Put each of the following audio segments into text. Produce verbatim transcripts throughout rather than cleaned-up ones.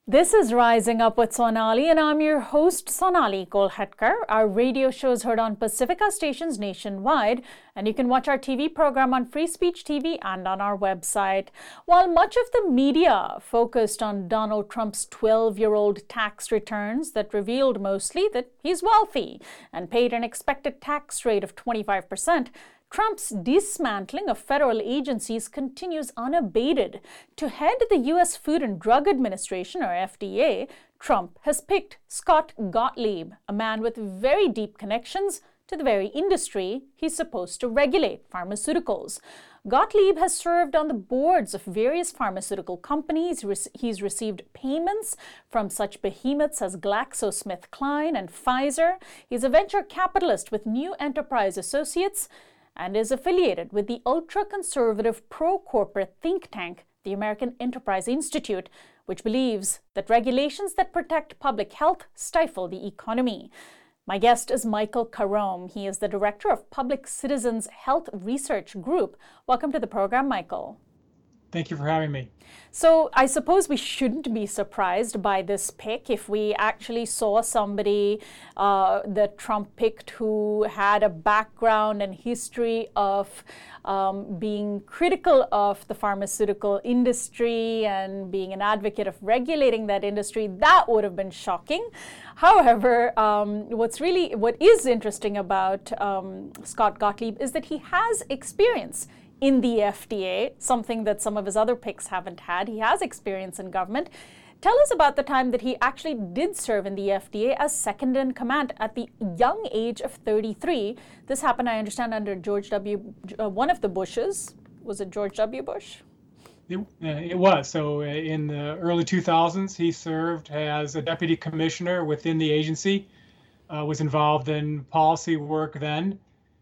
This is Rising Up with Sonali, and I'm your host, Sonali Kolhatkar. Our radio show is heard on Pacifica stations nationwide, and you can watch our T V program on Free Speech T V and on our website. While much of the media focused on Donald Trump's twelve-year-old tax returns that revealed mostly that he's wealthy and paid an expected tax rate of twenty-five percent, Trump's dismantling of federal agencies continues unabated. To head the U S Food and Drug Administration, or F D A, Trump has picked Scott Gottlieb, a man with very deep connections to the very industry he's supposed to regulate, pharmaceuticals. Gottlieb has served on the boards of various pharmaceutical companies. He's received payments from such behemoths as GlaxoSmithKline and Pfizer. He's a venture capitalist with New Enterprise Associates and is affiliated with the ultra-conservative pro-corporate think tank, the American Enterprise Institute, which believes that regulations that protect public health stifle the economy. My guest is Michael Carome. He is the director of Public Citizens Health Research Group. Welcome to the program, Michael. Thank you for having me. So I suppose we shouldn't be surprised by this pick if we actually saw somebody uh, that Trump picked who had a background and history of um, being critical of the pharmaceutical industry and being an advocate of regulating that industry. That would have been shocking. However, um, what's really what is interesting about um, Scott Gottlieb is that he has experience in the F D A, something that some of his other picks haven't had. He has experience in government. Tell us about the time that he actually did serve in the F D A as second in command at the young age of thirty-three. This happened, I understand, under George W. Uh, one of the Bushes. Was it George W. Bush? It, uh, it was. So uh, in the early two thousands, he served as a deputy commissioner within the agency, uh, was involved in policy work then.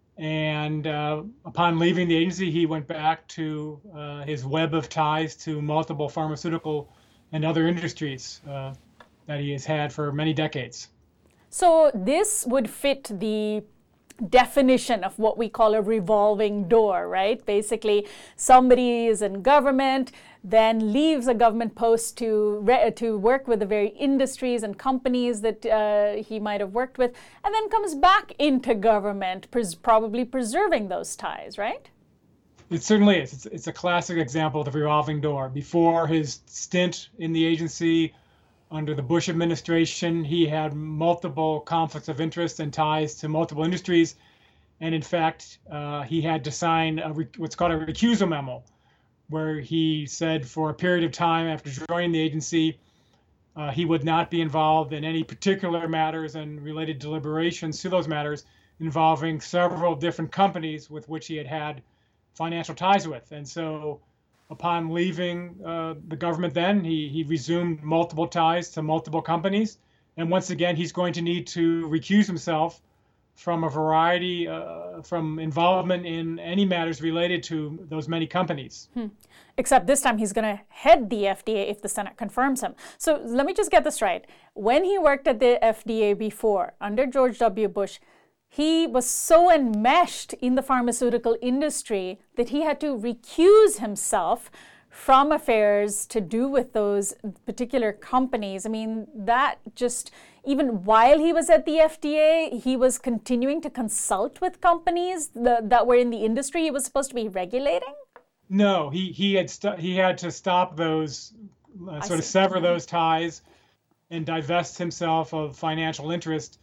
And uh, upon leaving the agency, he went back to uh, his web of ties to multiple pharmaceutical and other industries uh, that he has had for many decades. So this would fit the definition of what we call a revolving door, right? Basically, somebody is in government, then leaves a government post to re- to work with the very industries and companies that uh, he might have worked with, and then comes back into government, pres- probably preserving those ties, right? It certainly is. It's, it's a classic example of the revolving door. Before his stint in the agency under the Bush administration, he had multiple conflicts of interest and ties to multiple industries. And in fact, uh, he had to sign a re- what's called a recusal memo, where he said for a period of time after joining the agency, uh, he would not be involved in any particular matters and related deliberations to those matters involving several different companies with which he had had financial ties with. And so upon leaving uh, the government then, he, he resumed multiple ties to multiple companies. And once again, he's going to need to recuse himself from a variety, uh, from involvement in any matters related to those many companies. Hmm. Except this time he's going to head the F D A if the Senate confirms him. So let me just get this right. When he worked at the F D A before, under George W. Bush, he was so enmeshed in the pharmaceutical industry that he had to recuse himself from affairs to do with those particular companies. I mean, that just, even while he was at the F D A, he was continuing to consult with companies the, that were in the industry he was supposed to be regulating? No, he, he, had, st- he had to stop those, uh, sort of sever those ties and divest himself of financial interest.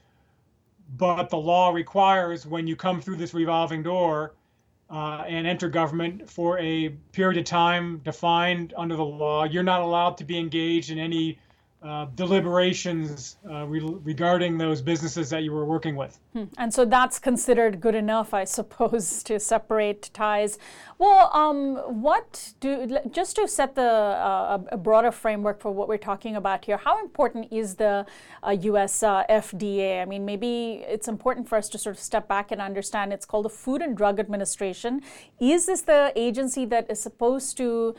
But the law requires when you come through this revolving door uh, and enter government for a period of time defined under the law, you're not allowed to be engaged in any uh, deliberations uh, re- regarding those businesses that you were working with. Hmm. And so that's considered good enough, I suppose, to separate ties. Well, um, what do, just to set the uh, a broader framework for what we're talking about here, how important is the uh, U S uh, F D A? I mean, maybe it's important for us to sort of step back and understand. It's called the Food and Drug Administration. Is this the agency that is supposed to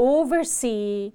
oversee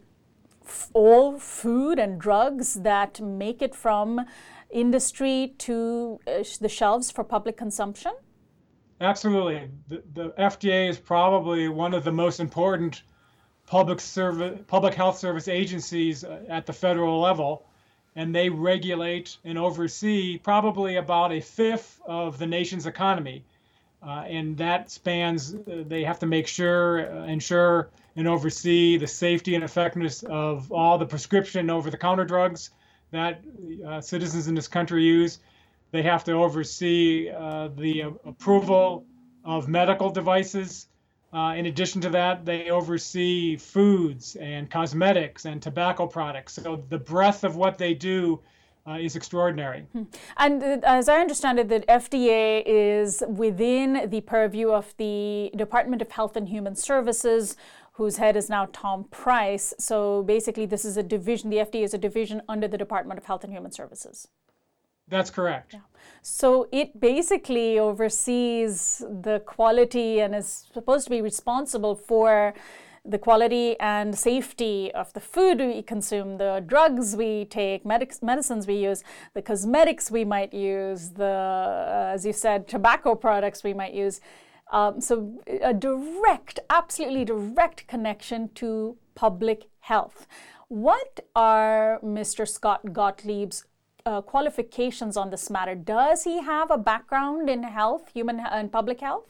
all food and drugs that make it from industry to uh, the shelves for public consumption? Absolutely. The, the F D A is probably one of the most important public service, public health service agencies at the federal level, and they regulate and oversee probably about a fifth of the nation's economy. Uh, and that spans, uh, they have to make sure, uh, ensure, and oversee the safety and effectiveness of all the prescription and over-the-counter drugs that uh, citizens in this country use. They have to oversee uh, the uh, approval of medical devices. Uh, in addition to that, they oversee foods and cosmetics and tobacco products. So the breadth of what they do Uh, is extraordinary. And uh, as I understand it, the F D A is within the purview of the Department of Health and Human Services, whose head is now Tom Price. So basically, this is a division, the F D A is a division under the Department of Health and Human Services. That's correct. Yeah. So it basically oversees the quality and is supposed to be responsible for the quality and safety of the food we consume, the drugs we take, medic- medicines we use, the cosmetics we might use, the, uh, as you said, tobacco products we might use. Um, so a direct, absolutely direct connection to public health. What are Mister Scott Gottlieb's uh, qualifications on this matter? Does he have a background in health, human and public health?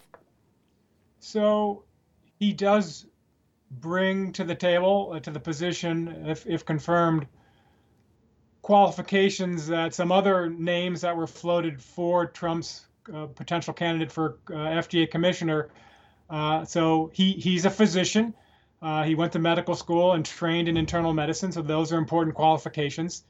So he does bring to the table, uh, to the position, if, if confirmed, qualifications that some other names that were floated for Trump's uh, potential candidate for uh, F D A commissioner. Uh, so he, he's a physician. Uh, he went to medical school and trained in internal medicine, so those are important qualifications.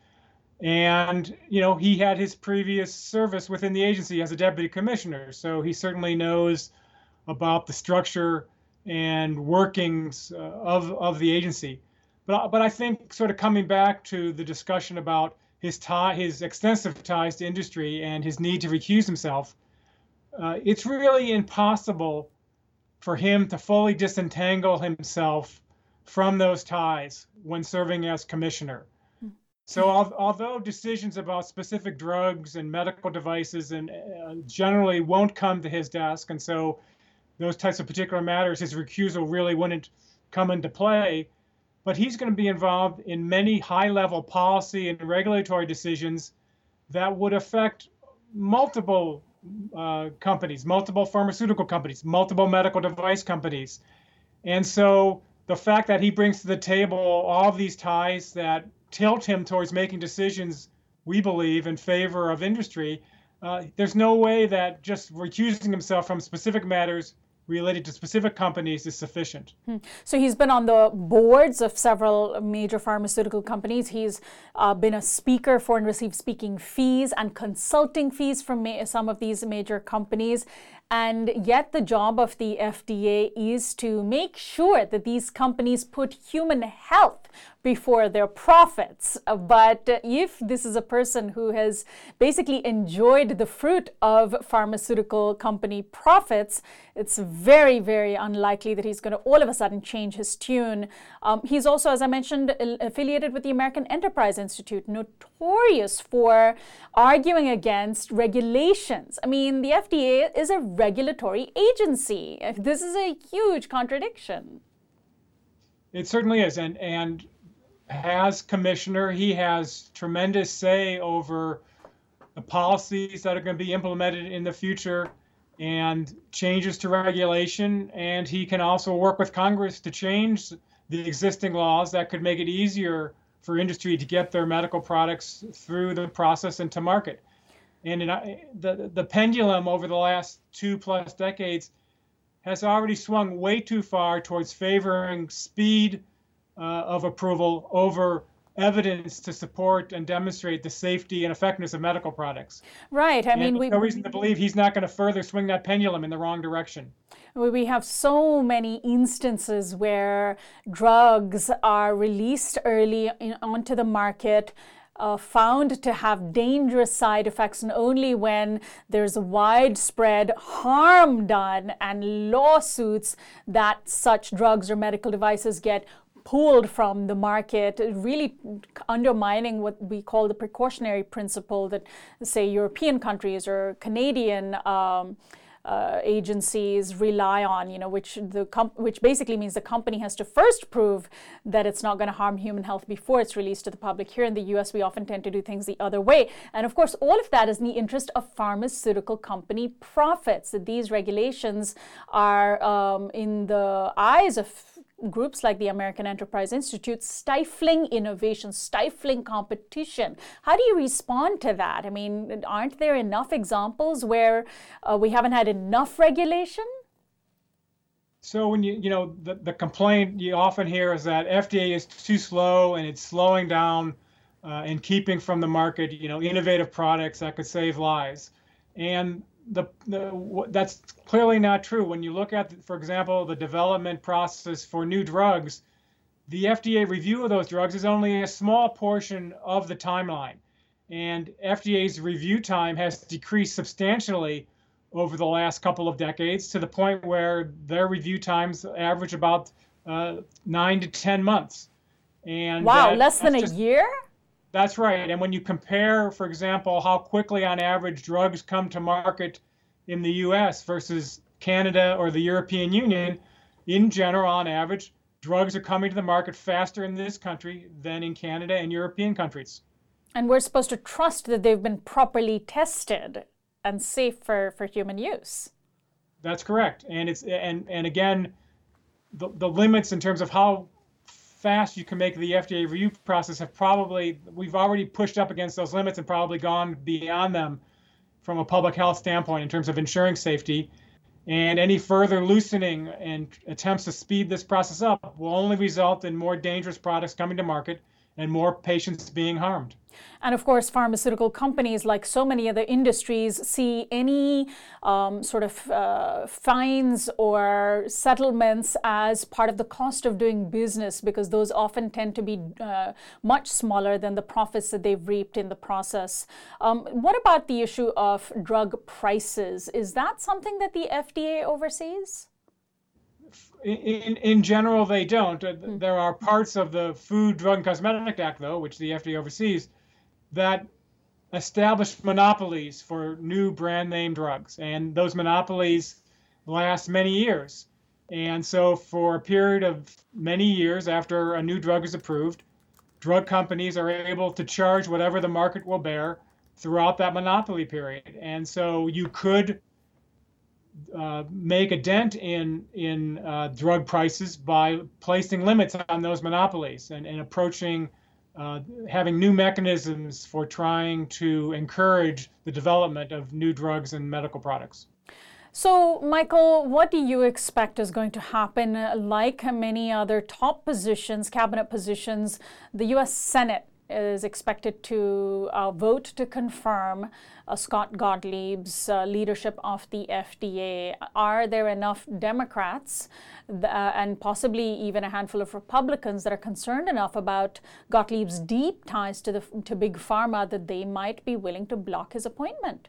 And, you know, he had his previous service within the agency as a deputy commissioner, so he certainly knows about the structure and workings uh, of of the agency. But but I think sort of coming back to the discussion about his tie, his extensive ties to industry and his need to recuse himself, uh, it's really impossible for him to fully disentangle himself from those ties when serving as commissioner. So al- although decisions about specific drugs and medical devices and uh, generally won't come to his desk, and so those types of particular matters, his recusal really wouldn't come into play. But he's going to be involved in many high-level policy and regulatory decisions that would affect multiple uh, companies, multiple pharmaceutical companies, multiple medical device companies. And so the fact that he brings to the table all of these ties that tilt him towards making decisions, we believe, in favor of industry, uh, there's no way that just recusing himself from specific matters related to specific companies is sufficient. Hmm. So he's been on the boards of several major pharmaceutical companies. He's uh, been a speaker for and received speaking fees and consulting fees from ma- some of these major companies. And yet the job of the F D A is to make sure that these companies put human health before their profits. But if this is a person who has basically enjoyed the fruit of pharmaceutical company profits, it's very, very unlikely that he's going to all of a sudden change his tune. Um, he's also, as I mentioned, affiliated with the American Enterprise Institute, notorious for arguing against regulations. I mean, the F D A is a regulatory agency. This is a huge contradiction. It certainly is. And, and as commissioner, he has tremendous say over the policies that are going to be implemented in the future and changes to regulation. And he can also work with Congress to change the existing laws that could make it easier for industry to get their medical products through the process and to market. And in, the, the pendulum over the last two plus decades has already swung way too far towards favoring speed uh, of approval over evidence to support and demonstrate the safety and effectiveness of medical products. Right. I and mean, we no reason to believe he's not going to further swing that pendulum in the wrong direction. We have so many instances where drugs are released early in, onto the market, Uh, found to have dangerous side effects, and only when there's widespread harm done and lawsuits that such drugs or medical devices get pulled from the market, really undermining what we call the precautionary principle that, say, European countries or Canadian um, uh, agencies rely on, you know, which the comp- which basically means the company has to first prove that it's not going to harm human health before it's released to the public. Here in the U S, we often tend to do things the other way. And of course, all of that is in the interest of pharmaceutical company profits. That these regulations are, um, in the eyes of groups like the American Enterprise Institute, stifling innovation, stifling competition. How do you respond to that? I mean, aren't there enough examples where uh, we haven't had enough regulation? So when you, you know, the, the complaint you often hear is that F D A is too slow and it's slowing down uh, and keeping from the market, you know, innovative products that could save lives. And The, the, that's clearly not true. When you look at, for example, the development process for new drugs, the F D A review of those drugs is only a small portion of the timeline. And F D A's review time has decreased substantially over the last couple of decades to the point where their review times average about uh, nine to ten months. And wow, that, less than a just, year? That's right. And when you compare, for example, how quickly on average drugs come to market in the U S versus Canada or the European Union, in general, on average, drugs are coming to the market faster in this country than in Canada and European countries. And we're supposed to trust that they've been properly tested and safe for, for human use. That's correct. And it's and and again, the, the limits in terms of how fast you can make the F D A review process have probably, we've already pushed up against those limits and probably gone beyond them from a public health standpoint in terms of ensuring safety. And any further loosening and attempts to speed this process up will only result in more dangerous products coming to market and more patients being harmed. And of course, pharmaceutical companies, like so many other industries, see any um, sort of uh, fines or settlements as part of the cost of doing business, because those often tend to be uh, much smaller than the profits that they've reaped in the process. Um, what about the issue of drug prices? Is that something that the F D A oversees? In, in general, they don't. Mm. There are parts of the Food, Drug, and Cosmetic Act, though, which the F D A oversees, that establish monopolies for new brand name drugs. And those monopolies last many years. And so for a period of many years after a new drug is approved, drug companies are able to charge whatever the market will bear throughout that monopoly period. And so you could Uh, make a dent in in uh, drug prices by placing limits on those monopolies and, and approaching uh, having new mechanisms for trying to encourage the development of new drugs and medical products. So, Michael, what do you expect is going to happen? Like many other top positions, cabinet positions, the U S Senate is expected to uh, vote to confirm uh, Scott Gottlieb's uh, leadership of the F D A. Are there enough Democrats th- uh, and possibly even a handful of Republicans that are concerned enough about Gottlieb's deep ties to the to Big Pharma that they might be willing to block his appointment?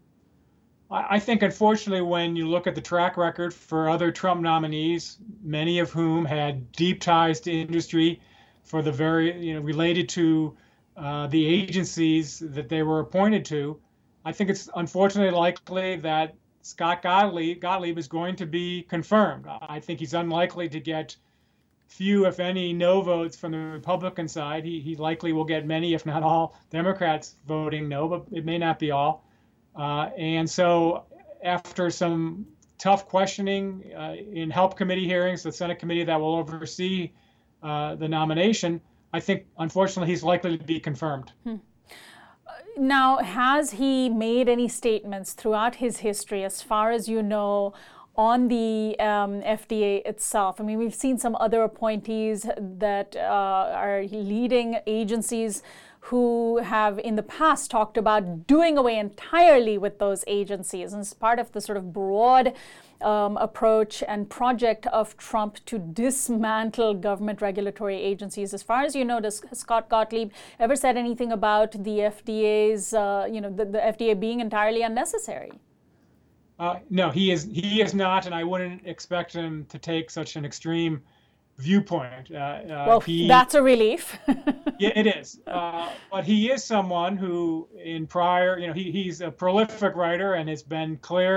I think, unfortunately, when you look at the track record for other Trump nominees, many of whom had deep ties to industry, for the very, you know, related to uh, the agencies that they were appointed to, I think it's unfortunately likely that Scott Gottlieb, Gottlieb is going to be confirmed. I think he's unlikely to get few, if any, no votes from the Republican side. He, he likely will get many, if not all, Democrats voting no, but it may not be all. Uh, and so after some tough questioning uh, in HELP committee hearings, the Senate committee that will oversee Uh, the nomination, I think, unfortunately, he's likely to be confirmed. Hmm. Now, has he made any statements throughout his history, as far as you know, on the um, F D A itself? I mean, we've seen some other appointees that uh, are leading agencies who have in the past talked about doing away entirely with those agencies. And it's part of the sort of broad um, approach and project of Trump to dismantle government regulatory agencies. As far as you know, does Scott Gottlieb ever said anything about the F D A's, uh, you know, the, the F D A being entirely unnecessary? Uh, no, he is he is not, and I wouldn't expect him to take such an extreme viewpoint. Uh, uh, well, he, that's a relief. Yeah, it is. Uh, but he is someone who, in prior, you know, he, he's a prolific writer, and it's been clear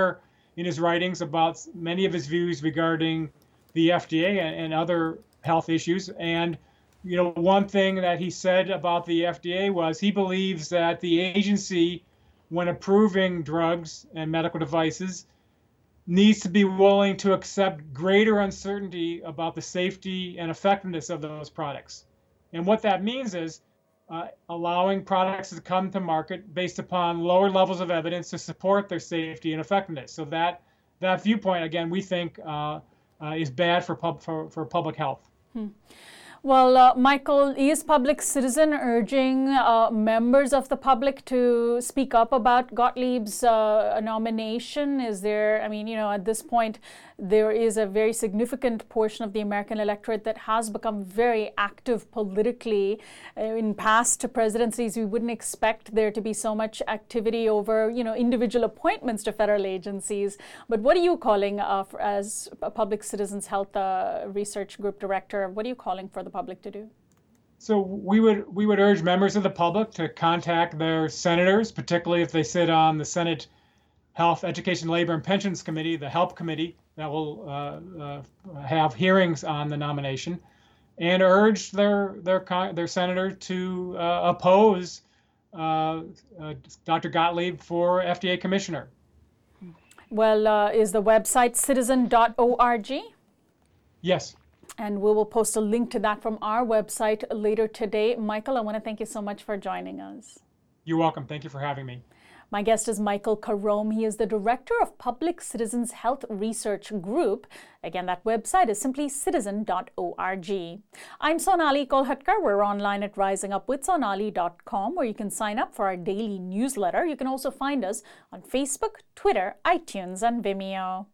in his writings about many of his views regarding the F D A and, and other health issues. And, you know, one thing that he said about the F D A was he believes that the agency, when approving drugs and medical devices, needs to be willing to accept greater uncertainty about the safety and effectiveness of those products. And what that means is uh, allowing products to come to market based upon lower levels of evidence to support their safety and effectiveness. So that that viewpoint, again, we think uh, uh, is bad for, pub, for, for public health. Hmm. Well, uh, Michael, is Public Citizen urging uh, members of the public to speak up about Gottlieb's uh, nomination? Is there, I mean, you know, at this point, there is a very significant portion of the American electorate that has become very active politically. In past presidencies, we wouldn't expect there to be so much activity over, you know, individual appointments to federal agencies. But what are you calling, uh, for, as a Public Citizens Health uh, Research Group Director, what are you calling for the public to do? So we would we would urge members of the public to contact their senators, particularly if they sit on the Senate Health, Education, Labor, and Pensions Committee, the HELP Committee, that will uh, uh, have hearings on the nomination, and urge their their their senator to uh, oppose uh, uh, Doctor Gottlieb for F D A commissioner. Well, uh, is the website citizen dot org? Yes. And we will post a link to that from our website later today. Michael, I want to thank you so much for joining us. You're welcome. Thank you for having me. My guest is Michael Carome. He is the Director of Public Citizens Health Research Group. Again, that website is simply citizen dot org. I'm Sonali Kolhatkar. We're online at rising up with sonali dot com, where you can sign up for our daily newsletter. You can also find us on Facebook, Twitter, iTunes, and Vimeo.